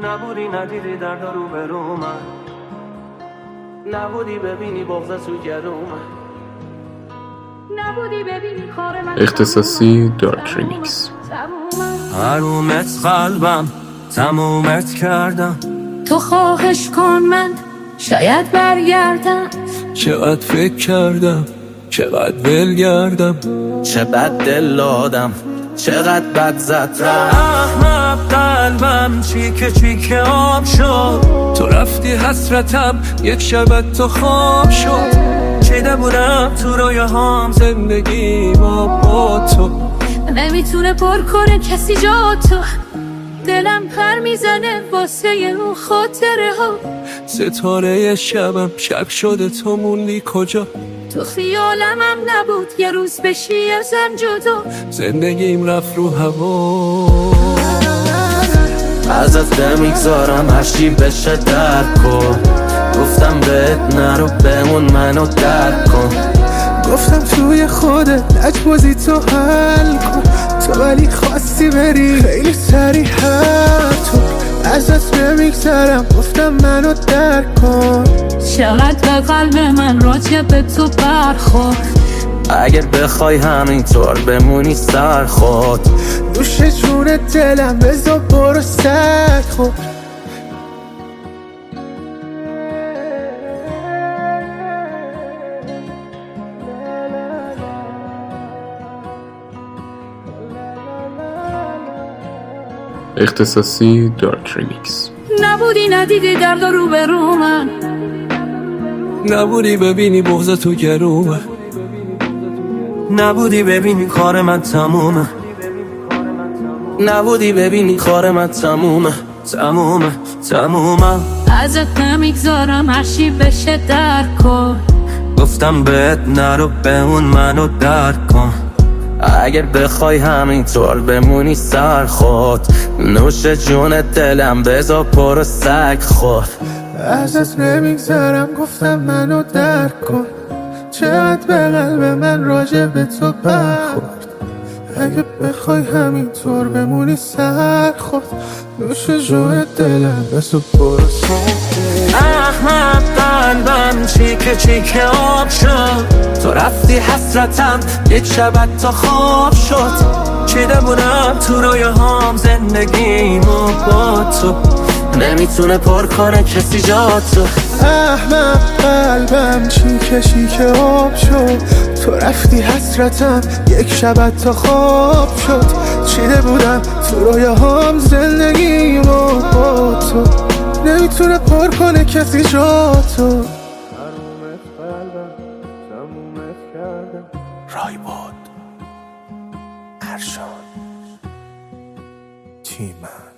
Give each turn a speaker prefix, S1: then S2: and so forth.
S1: نبودی ندیدی درد رو برو من، نبودی ببینی بغض تو گرو من، نبودی ببینی کار من
S2: اختصاصی دارک ریمیکس.
S1: حرومت قلبم تمومت کردم،
S3: تو خواهش کن من شاید برگردم.
S1: چقدر فکر کردم چقدر ول گردم، چقدر دل دادم چقدر بد زد احمق قلبم چیکه چیکه آب شد، تو رفتی حسرتم یک شب تو خواب شد، چیده بودم تو رویاهام زندگی با تو،
S3: نمیتونه پر کنه کسی جا تو، دلم پر میزنه واسه اون خاطره ها،
S1: ستاره شبم شب شده تو موندی کجا،
S3: تو خیالم هم نبود یه روز بشی ازم جدا،
S1: زندگیم رفت رو هوا، ازت نمیگذارم هرچی بشه درک کن، گفتم بهت نرو بمون منو درک کن،
S4: گفتم توی خودت لجبازی تو حل کن، تو ولی خواستی بری خیلی سریع تو، ازت نمیگذارم گفتم منو درک کن،
S3: چقدر به قلب من راجع به تو برخورد،
S1: اگر بخوای همینطور بمونی سر خود،
S4: نوش جون دلم بذار برو سگ خود.
S2: اختصاصی دارک ریمیکس.
S3: نبودی ندیدی درد رو برو من،
S1: نبودی ببینی بغض تو گرومه، نبودی ببینی کار من تمومه، نبودی ببینی کار من تمومه
S3: ازت نمیگذارم هرچی بشه درک کن،
S1: گفتم بهت نرو بمون منو درک کن، اگر بخوای همینطور بمونی سر خود، نوش جون دلم بذار پرو سگ خود،
S4: ازت نمیگذارم گفتم منو درک کن، چقدر به قلب من راجع به تو برخورد، اگه بخوای همینطور بمونی سر خود، نوش جون دلم بذار برو سگ.
S1: احمق قلبم چیکه چیکه آب شد، تو رفتی حسرتم یک شب تا خواب شد، چیده بودم تو رویاهام زندگیمو با تو، نمیتونه پر کنه کسی جا تو،
S4: احمق قلبم چیکه چیکه آب شد، تو رفتی حسرتم یک شب تا خواب شد، چیده بودم تو رویاهام زندگیمو با تو، نمیتونه پر کنه کسی جا تو. حرومت قلبم تمومت کردم.
S1: رایباد
S4: ارشان تیمن